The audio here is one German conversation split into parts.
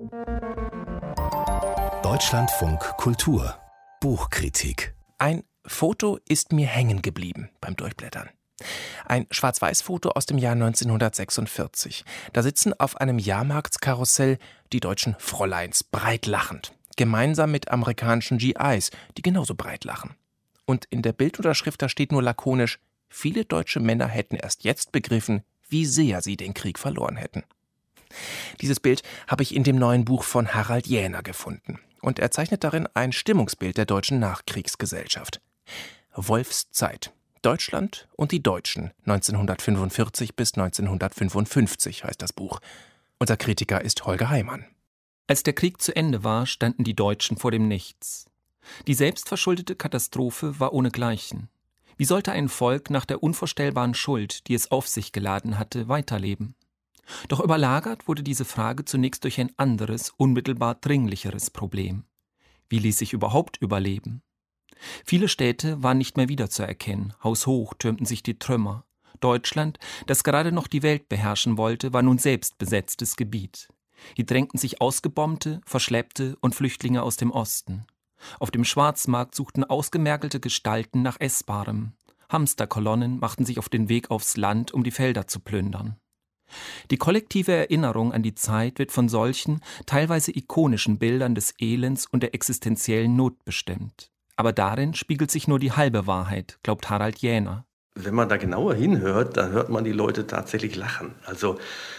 Deutschlandfunk Kultur Buchkritik. Ein Foto ist mir hängen geblieben beim Durchblättern. Ein Schwarz-Weiß-Foto aus dem Jahr 1946. Da sitzen auf einem Jahrmarktskarussell die deutschen Fräuleins breit lachend. Gemeinsam mit amerikanischen GIs, die genauso breit lachen. Und in der Bildunterschrift, da steht nur lakonisch: Viele deutsche Männer hätten erst jetzt begriffen, wie sehr sie den Krieg verloren hätten. Dieses Bild habe ich in dem neuen Buch von Harald Jähner gefunden. Und er zeichnet darin ein Stimmungsbild der deutschen Nachkriegsgesellschaft. Wolfszeit. Deutschland und die Deutschen 1945 bis 1955 heißt das Buch. Unser Kritiker ist Holger Heimann. Als der Krieg zu Ende war, standen die Deutschen vor dem Nichts. Die selbstverschuldete Katastrophe war ohnegleichen. Wie sollte ein Volk nach der unvorstellbaren Schuld, die es auf sich geladen hatte, weiterleben? Doch überlagert wurde diese Frage zunächst durch ein anderes, unmittelbar dringlicheres Problem. Wie ließ sich überhaupt überleben? Viele Städte waren nicht mehr wiederzuerkennen, haushoch türmten sich die Trümmer. Deutschland, das gerade noch die Welt beherrschen wollte, war nun selbst besetztes Gebiet. Hier drängten sich Ausgebombte, Verschleppte und Flüchtlinge aus dem Osten. Auf dem Schwarzmarkt suchten ausgemergelte Gestalten nach Essbarem. Hamsterkolonnen machten sich auf den Weg aufs Land, um die Felder zu plündern. Die kollektive Erinnerung an die Zeit wird von solchen, teilweise ikonischen Bildern des Elends und der existenziellen Not bestimmt. Aber darin spiegelt sich nur die halbe Wahrheit, glaubt Harald Jähner. Wenn man da genauer hinhört, dann hört man die Leute tatsächlich lachen. Also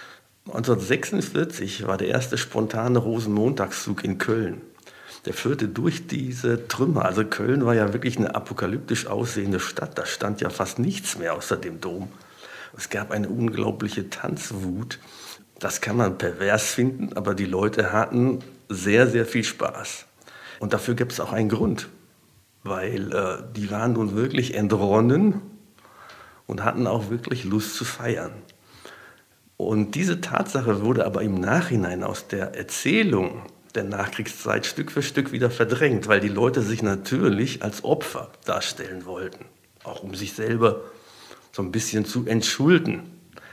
1946 war der erste spontane Rosenmontagszug in Köln. Der führte durch diese Trümmer. Also Köln war ja wirklich eine apokalyptisch aussehende Stadt. Da stand ja fast nichts mehr außer dem Dom. Es gab eine unglaubliche Tanzwut. Das kann man pervers finden, aber die Leute hatten sehr, sehr viel Spaß. Und dafür gibt es auch einen Grund, weil die waren nun wirklich entronnen und hatten auch wirklich Lust zu feiern. Und diese Tatsache wurde aber im Nachhinein aus der Erzählung der Nachkriegszeit Stück für Stück wieder verdrängt, weil die Leute sich natürlich als Opfer darstellen wollten, auch um sich selber so ein bisschen zu entschulden.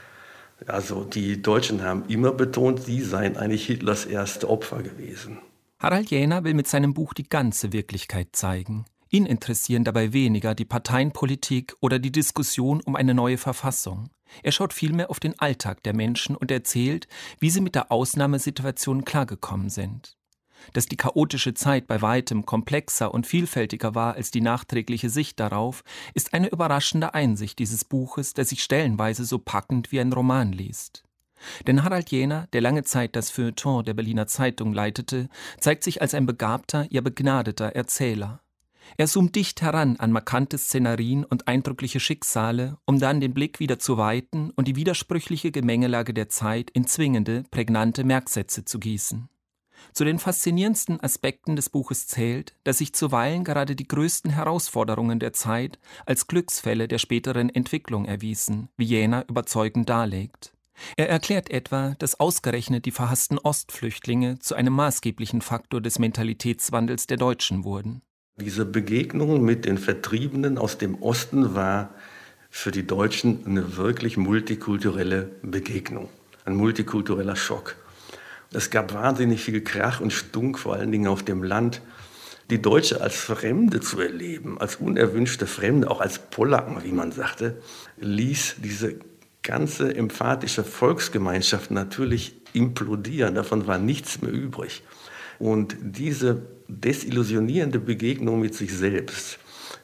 Also die Deutschen haben immer betont, sie seien eigentlich Hitlers erste Opfer gewesen. Harald Jähner will mit seinem Buch die ganze Wirklichkeit zeigen. Ihn interessieren dabei weniger die Parteienpolitik oder die Diskussion um eine neue Verfassung. Er schaut vielmehr auf den Alltag der Menschen und erzählt, wie sie mit der Ausnahmesituation klargekommen sind. Dass die chaotische Zeit bei weitem komplexer und vielfältiger war als die nachträgliche Sicht darauf, ist eine überraschende Einsicht dieses Buches, das sich stellenweise so packend wie ein Roman liest. Denn Harald Jähner, der lange Zeit das Feuilleton der Berliner Zeitung leitete, zeigt sich als ein begabter, ja begnadeter Erzähler. Er zoomt dicht heran an markante Szenarien und eindrückliche Schicksale, um dann den Blick wieder zu weiten und die widersprüchliche Gemengelage der Zeit in zwingende, prägnante Merksätze zu gießen. Zu den faszinierendsten Aspekten des Buches zählt, dass sich zuweilen gerade die größten Herausforderungen der Zeit als Glücksfälle der späteren Entwicklung erwiesen, wie Jähner überzeugend darlegt. Er erklärt etwa, dass ausgerechnet die verhassten Ostflüchtlinge zu einem maßgeblichen Faktor des Mentalitätswandels der Deutschen wurden. Diese Begegnung mit den Vertriebenen aus dem Osten war für die Deutschen eine wirklich multikulturelle Begegnung, ein multikultureller Schock. Es gab wahnsinnig viel Krach und Stunk, vor allen Dingen auf dem Land. Die Deutsche als Fremde zu erleben, als unerwünschte Fremde, auch als Polacken, wie man sagte, ließ diese ganze emphatische Volksgemeinschaft natürlich implodieren. Davon war nichts mehr übrig. Und diese desillusionierende Begegnung mit sich selbst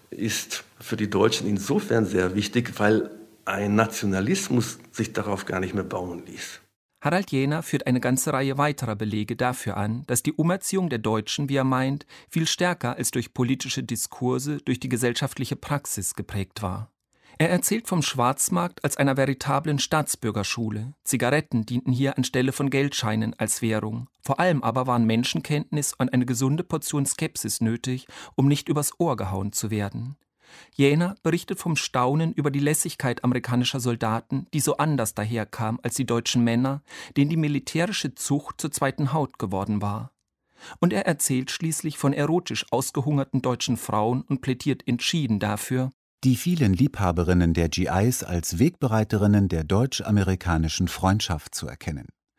ist für die Deutschen insofern sehr wichtig, weil ein Nationalismus sich darauf gar nicht mehr bauen ließ. Harald Jähner führt eine ganze Reihe weiterer Belege dafür an, dass die Umerziehung der Deutschen, wie er meint, viel stärker als durch politische Diskurse durch die gesellschaftliche Praxis geprägt war. Er erzählt vom Schwarzmarkt als einer veritablen Staatsbürgerschule. Zigaretten dienten hier anstelle von Geldscheinen als Währung. Vor allem aber waren Menschenkenntnis und eine gesunde Portion Skepsis nötig, um nicht übers Ohr gehauen zu werden. Jähner berichtet vom Staunen über die Lässigkeit amerikanischer Soldaten, die so anders daherkam als die deutschen Männer, denen die militärische Zucht zur zweiten Haut geworden war. Und er erzählt schließlich von erotisch ausgehungerten deutschen Frauen und plädiert entschieden dafür, die vielen Liebhaberinnen der GIs als Wegbereiterinnen der deutsch-amerikanischen Freundschaft zu erkennen.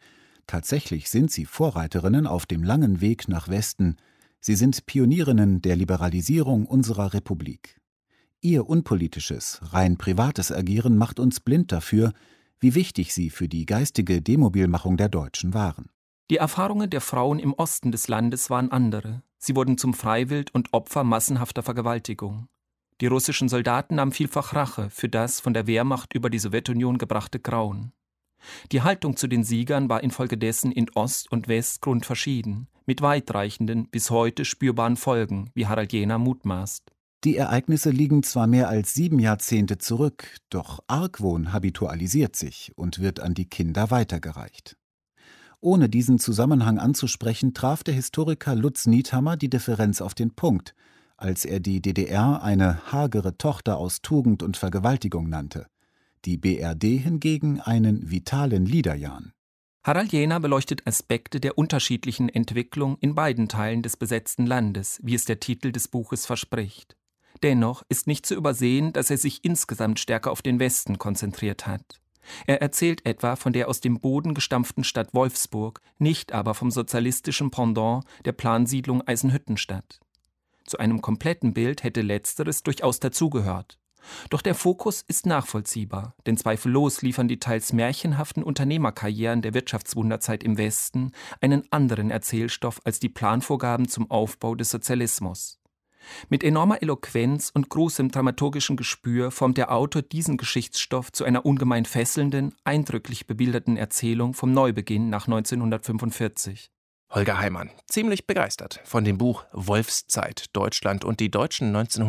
Tatsächlich sind sie Vorreiterinnen auf dem langen Weg nach Westen. Sie sind Pionierinnen der Liberalisierung unserer Republik. Ihr unpolitisches, rein privates Agieren macht uns blind dafür, wie wichtig sie für die geistige Demobilmachung der Deutschen waren. Die Erfahrungen der Frauen im Osten des Landes waren andere. Sie wurden zum Freiwild und Opfer massenhafter Vergewaltigung. Die russischen Soldaten nahmen vielfach Rache für das von der Wehrmacht über die Sowjetunion gebrachte Grauen. Die Haltung zu den Siegern war infolgedessen in Ost und West grundverschieden, mit weitreichenden, bis heute spürbaren Folgen, wie Harald Jähner mutmaßt. Die Ereignisse liegen zwar mehr als 7 Jahrzehnte zurück, doch Argwohn habitualisiert sich und wird an die Kinder weitergereicht. Ohne diesen Zusammenhang anzusprechen, traf der Historiker Lutz Niethammer die Differenz auf den Punkt, als er die DDR eine hagere Tochter aus Tugend und Vergewaltigung nannte, die BRD hingegen einen vitalen Liederjahn. Harald Jähner beleuchtet Aspekte der unterschiedlichen Entwicklung in beiden Teilen des besetzten Landes, wie es der Titel des Buches verspricht. Dennoch ist nicht zu übersehen, dass er sich insgesamt stärker auf den Westen konzentriert hat. Er erzählt etwa von der aus dem Boden gestampften Stadt Wolfsburg, nicht aber vom sozialistischen Pendant der Plansiedlung Eisenhüttenstadt. Zu einem kompletten Bild hätte letzteres durchaus dazugehört. Doch der Fokus ist nachvollziehbar, denn zweifellos liefern die teils märchenhaften Unternehmerkarrieren der Wirtschaftswunderzeit im Westen einen anderen Erzählstoff als die Planvorgaben zum Aufbau des Sozialismus. Mit enormer Eloquenz und großem dramaturgischen Gespür formt der Autor diesen Geschichtsstoff zu einer ungemein fesselnden, eindrücklich bebilderten Erzählung vom Neubeginn nach 1945. Holger Heimann, ziemlich begeistert von dem Buch Wolfszeit, Deutschland und die Deutschen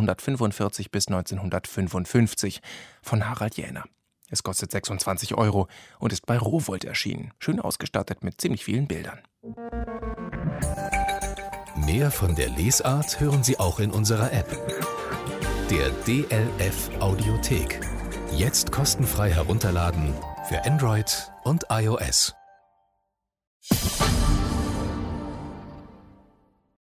1945 bis 1955 von Harald Jähner. Es kostet 26 € und ist bei Rowohlt erschienen. Schön ausgestattet mit ziemlich vielen Bildern. Mehr von der Lesart hören Sie auch in unserer App. Der DLF Audiothek. Jetzt kostenfrei herunterladen für Android und iOS.